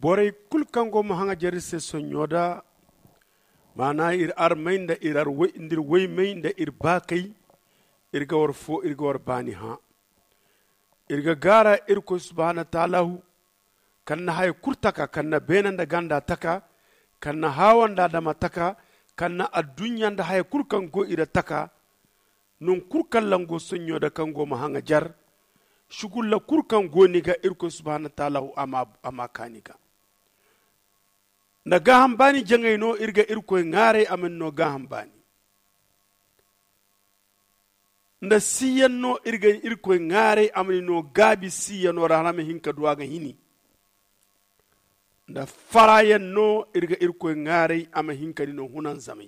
boray kulkango mahanga jarise sonyoda mana ir armainda ir arwe indir waymainda ir bakay irga warfo irga warbani ha irga gara irko subhanahu ta'alahu kanna hay kurtaka kanna benanda ganda taka kanna hawanda dama taka kanna adunya nda hay kurkango ira taka nun kurkallango sonyoda kango mahanga jar shugulla kurkango niga irko subhanahu ta'alahu ama kaniga na gahambani jangayno irga irko ngare amenno gahambani nda siyanno irga irko ngare amenno gabi siyano rahama hinka duwaga hini nda farayanno irga irko ngare ama hinka dino hunan zamai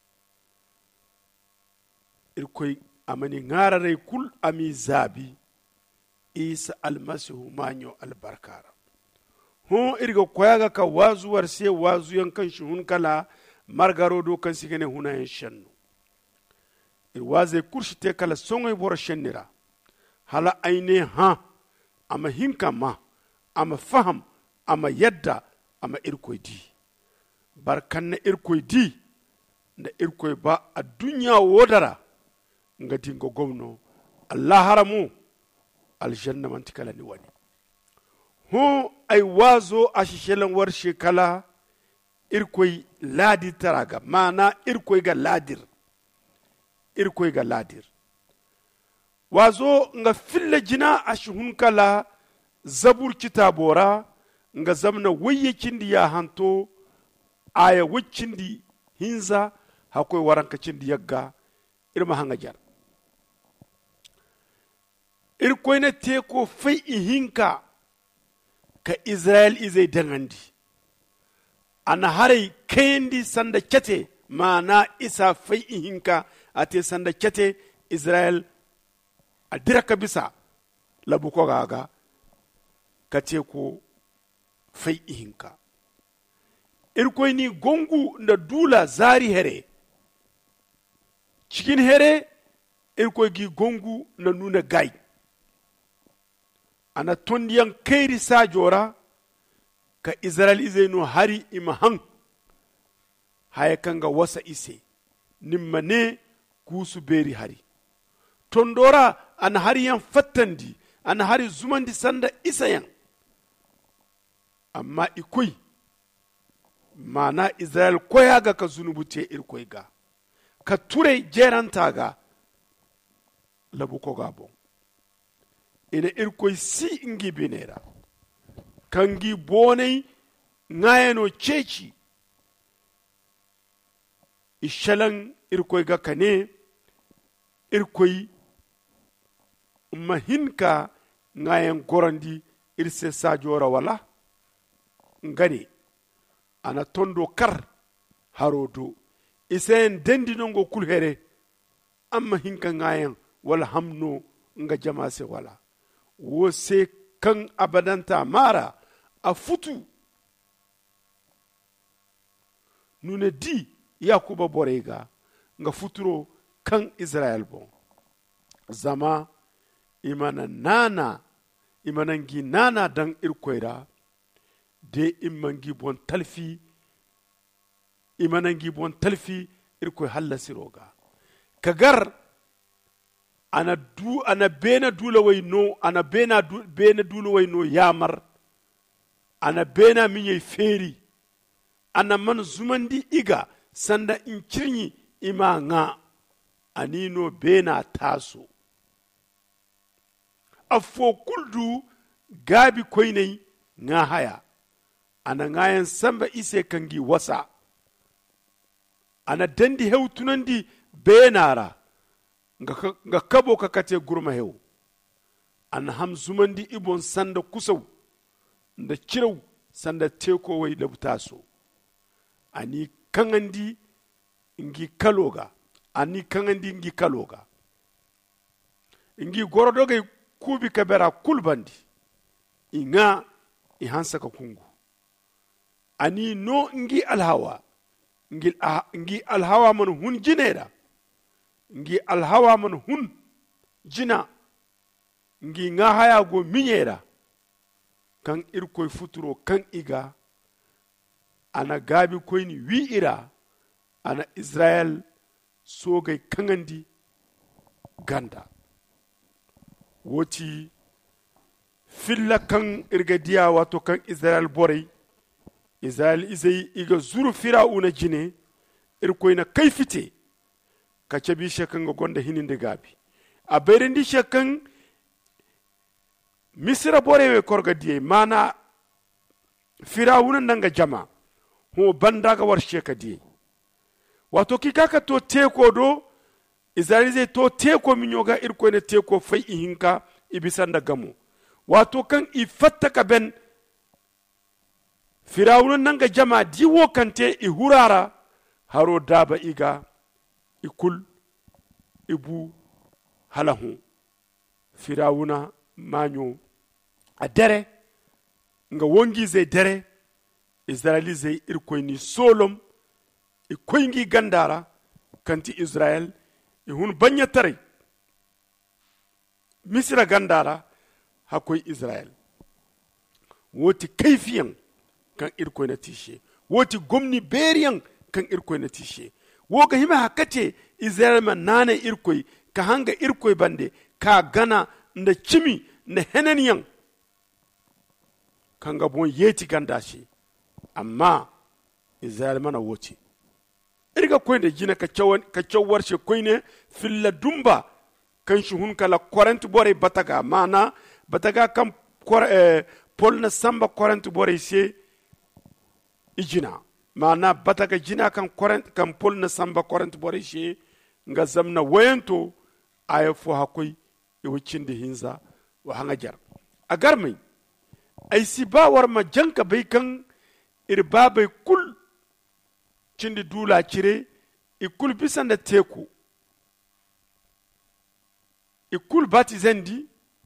irko amani ngare kul ami zabi isa almasihu manyo albarkara hon irga koyaga ka wazu warse wazu yankan shi hun kala margaro do kan sigene huna yan shannu ir waze kurshite kala songoy bor shennira hala aine ha ama hinka ma ama faham ama yadda ama irkoy di barkanna irkoy di nda irkoy ba a dunya wodara ngati ngo gomno allah haramu aljanna man tikala ni wani ho ay wazo ashishelan war shekala irkoy ladi taraga mana irkoy ga ladir wazo nga fille jina ashihun kala zabur kitabora nga zamna wayyakindi ya hanto aya wuccindi hinza hakoy waranka cindi yagga irma hanga jar irkoy na teko fai ihinka ka Israel izai dangandi ana harai kendi sanda kete mana isa fai ihinka ate sanda kete Israel adiraka bisa labuko gaga ka teko fai ihinka irkoy ni gongu nda dula zari here cikin here irkoy gi gongu na nuna gai ana tondiyan kairi sajora ka Israel izeno hari imahan haya kanga wasa ise nimmane kusu beri hari tondora ana hari yan fattandi ana hari zumandi sanda isayan amma ikoi mana Israel koyaga ka zunubute irkoiga ka ture jerantaga labuko gabo ina irkoy si ingi binera kangi bonai ngayano ceci ishalan irkoy ga kane irkoy mahinka ngayan gorandi irse sajora wala ngani ana tondo kar harodo isen dendinongo kulhere amma hinka ngayan wala hamno nga jamase wala wo se kan abadanta mara a futu nune di yakuba borega nga futuro kan Israel bon zama imanangi nana dan irkoira de imangi bon talfi irkoy hallasiroga kagar ana bena dula wayno yamar ana bena minye feri ana man zumandi iga sanda inkirnyi imanga anino bena taso afo kuldu gabi koinai nga haya ana ngayan samba ise kangi wasa ana dandi hewtunandi benara nga kabo ka kate gurma hew an ham zumandi ibon sanda kusau da kirau sanda teko wai labtaso ani kangandi ngi kaloga ngi gorodoge kubi kabera kulbandi inga ihansa ka kungu ani no ngi alhawa man hun jinera ngi alhawa man hun jina ngi nga haya go minyera kan irkoy futuro kan iga ana gabi koyni wi ira ana Israel sogay kangandi ganda woti filla kan irgadiya wato kan Israel borey Israel izai iga zuru fir'auna jine irkoy na kai fite ka cabi shekan ga gonda hininde gabi a berindi shekan misira borewe korgadiye mana fir'auna nanga jama ho bandaga war shekadiye wato kikaka to teko do Israel zai to teko minyoga irkoy na teko fai ihinka ibisanda gamu wato kan ifatta ka ben firawun nan ga jama diwo kante i hurara haro daba iga ikul ibu halahu firawuna manyo a dare nga wongi zai dare Israeli zai irkoy ni solom ikoyngi gandara kanti Israel ihun banya tare misira gandara hakoy Israel woti kaifiyan kan irkoy na tishe woti gomni beriyan kan irkoy na tishe woga hima hakate Israel man nane irkoy ka hanga irkoy bande ka gana nda chimi na henaniyan kanga bon yeti gandashi amma Israel mana woti irga koyne jina ka cawar she koyne filla dumba kan shi hun kala korent bore bataga mana bataga kam pol na samba korent bore she ijina mana bataga jina kan korent kan pol na samba korent bore she nga zamna wayento aya fo hakoy e wicinde hinza wa hanga jar agar mai ay siba war ma janka bai kan irba bai kul cindi dula cire ikul bisan da teku ikul batizendi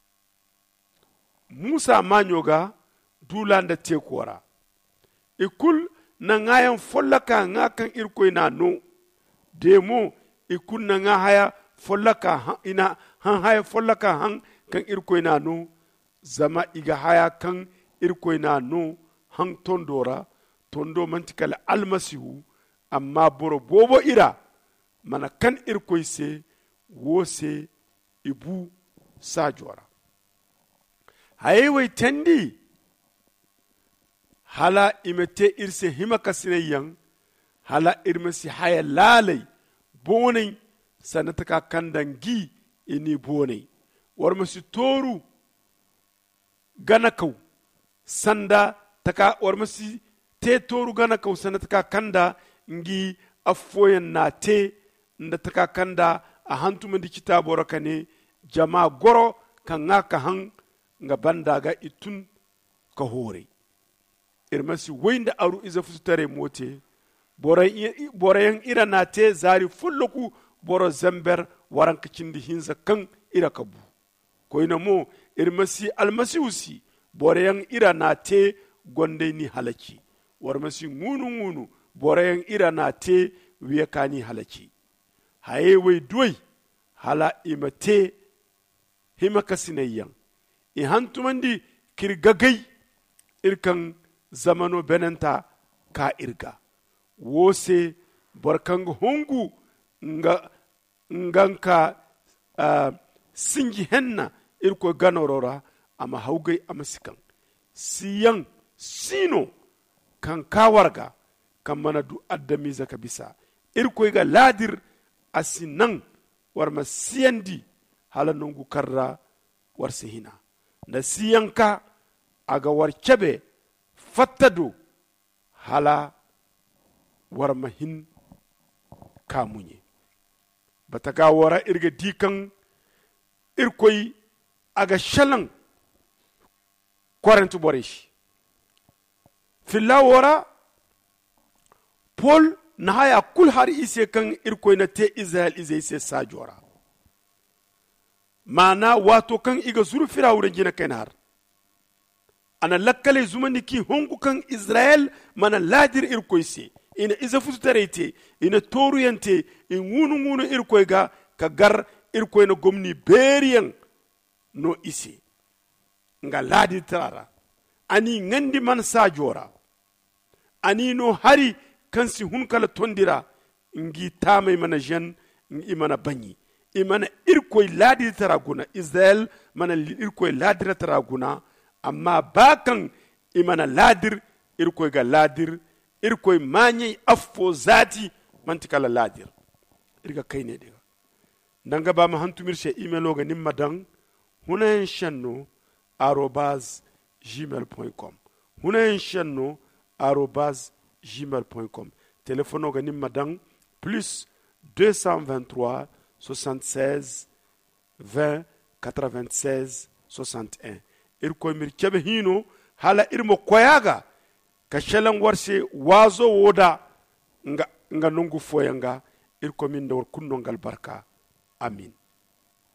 Musa manyoga dula da teku wara ikul na ngayan follaka nga kan irkoy na no demo ikul na nga haya follaka ina han haya follaka han kan irkoy na no zama iga haya kan irkoy na no han tondora tondo mantikala almasihu amma boro bobo ira mana kan irkoy se wose ibu sajora hayewe tendi hala imete irse himaka sineyan hala irmasi haya lalai bonai sanataka kandangi ini bonai warmasi toru ganakau sanda taka warmasi te toru ganakau sanataka kanda ngi afoyan na te nda taka kanda a hantuma di kitabora kane jama goro kan ngaka han nga bandaga itun ka hore irmasi wayda aru iza futare mote borayan ira na te zari fulluku boro zamber waran kicindi hinza kan ira kabu koina mo irmasi almasi usi borayan ira na te gonde ni halaki warmasi ngunu borayan ira na te wiyakani halaki haye way doy hala imate himaka sinayan i hantumandi kirgagay irkan zamano benenta ka irga wose barkan hongu nganka singi henna irko ganorora ama haugay ama sikan siyan sino kan kawarga kan mana du addami zaka bisa irko ga ladir asinan warma siyandi hala nungu karra warsihina da siyanka aga warcebe fattado hala warma hin kamunye bataga wara irga dikan irkoy aga shalan kwarantu boresh filla wara Paul na haya kul har ise kan irkoy na te Israel ise sajora mana wato kan iga zuru firawure jina kenar ana lakkale zumaniki hongu kan Israel mana ladir irkoy se ina iza futarete ina toruyante in ngunu irkoy ga ka gar irkoy na gomni beriyan no isi nga ladir tarara ani ngandi man sajora ani no hari kansi hunkala tondira ngi tamay mana jen imana banyi imana irkoy ladi taraguna Israel mana irkoy ladir taraguna amma bakan imana ladir irkoy ga ladir irkoy manye affo zati mantikala ladir irga kayne diga ndanga ba ma hantumir she emailo ga nimma dan hunayen shanno @gmail.com hunayen shanno @gmail.com téléphone ga nimma dan plus 223 76 20 96 61 irkoy mir kebe hino hala irmo koyaga ka shelan warse wazo woda nga nungu foyanga irko min dawr kunno ngal barka amin